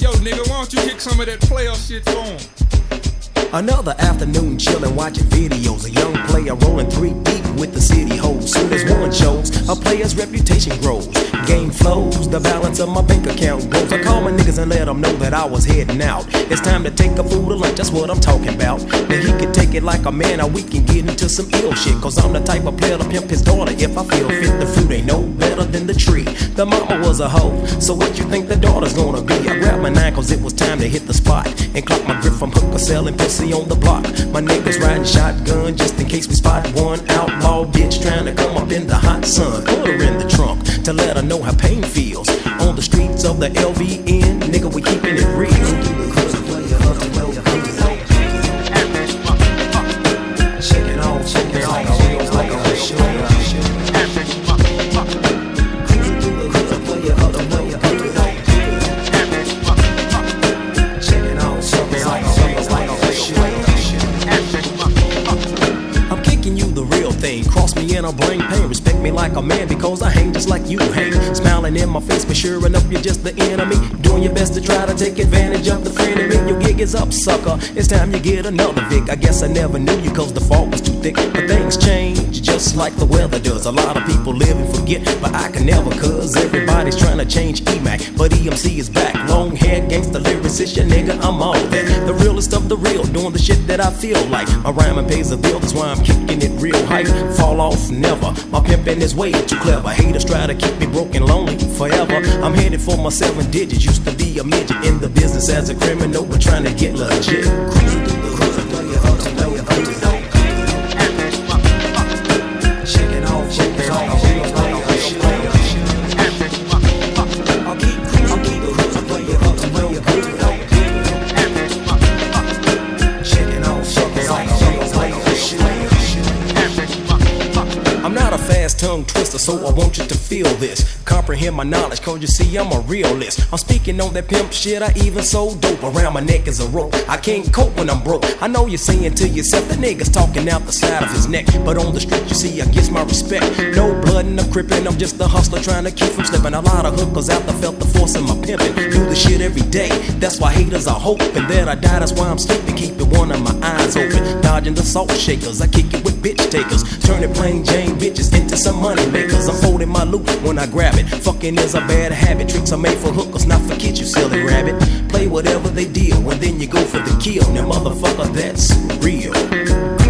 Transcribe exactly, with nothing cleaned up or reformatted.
Yo, nigga, why don't you kick some of that player shit for him? Another afternoon chillin' watching videos. A young player rolling three deep with the city hoes. Soon as one shows, a player's reputation grows. Game flows, the balance of my bank account grows. I call my niggas and let them know that I was heading out. It's time to take a fool to lunch, that's what I'm talking about. Now he can take it like a man, or we can get into some ill shit. Cause I'm the type of player to pimp his daughter if I feel fit. The fruit ain't no better than the tree. The mama was a hoe, so what you think the daughter's gonna be? I grabbed my nine cause it was time to hit the spot. And clock my grip from hooker selling pussy on the block. My niggas riding shotgun just in case we spot one outlaw bitch trying to come up in the hot sun. Put her in the trunk to let her know how pain feels. On the streets of the L V N, nigga, we keeping it real. Shake it off, shake it off, feels like a show. Cross me and I'll bring pain. Respect me like a man because I hang just like you hang. Smiling in my face, but sure enough you're just the enemy. Doing your best to try to take advantage of the friend of me. Your gig is up, sucker. It's time you get another Vic. I guess I never knew you cause the fault was too thick. But things change just like the weather does. A lot of people live and forget, but I can never cause everybody's trying to change E MAC. But E M C is back. Long hair, gangsta lyricist, your nigga, I'm all that. The realest of the real, doing the shit that I feel like. My rhyming pays a bill, that's why I'm kicking it real hype. Fall off never, my pimpin' is way too clever. Haters try to keep me broken, lonely forever. I'm headed for my seven digits. Used to be a midget in the business as a criminal, but trying to get legit. Cruising through the hood, player up to player up to know. Shake it off, shake it off, feels like a shit. I'll keep cruising through the hood, player up to player up to know. Shake it off, shake it off, feels like a shit. I'm not a fast tongue twister, so I want you to feel this. Comprehend my knowledge, cause you see I'm a realist. I'm speaking on that pimp shit, I even sold dope. Around my neck is a rope, I can't cope when I'm broke. I know you're saying to yourself, the nigga's talking out the side of his neck. But on the street you see, I guess my respect. No blood in the crippin', I'm just a hustler trying to keep from slipping. A lot of hookers out there felt the force in my pimpin'. Do the shit every day, that's why haters are hoping that I die, that's why I'm sleeping. Keeping one of my eyes open, dodging the salt shakers. I kick it with bitch takers, turning plain Jane bitches into some money makers. I'm folding my loot when I grab it. Fucking is a bad habit. Tricks are made for hookers, not for kids, you silly rabbit. Play whatever they deal, and then you go for the kill. Now motherfucker, that's real.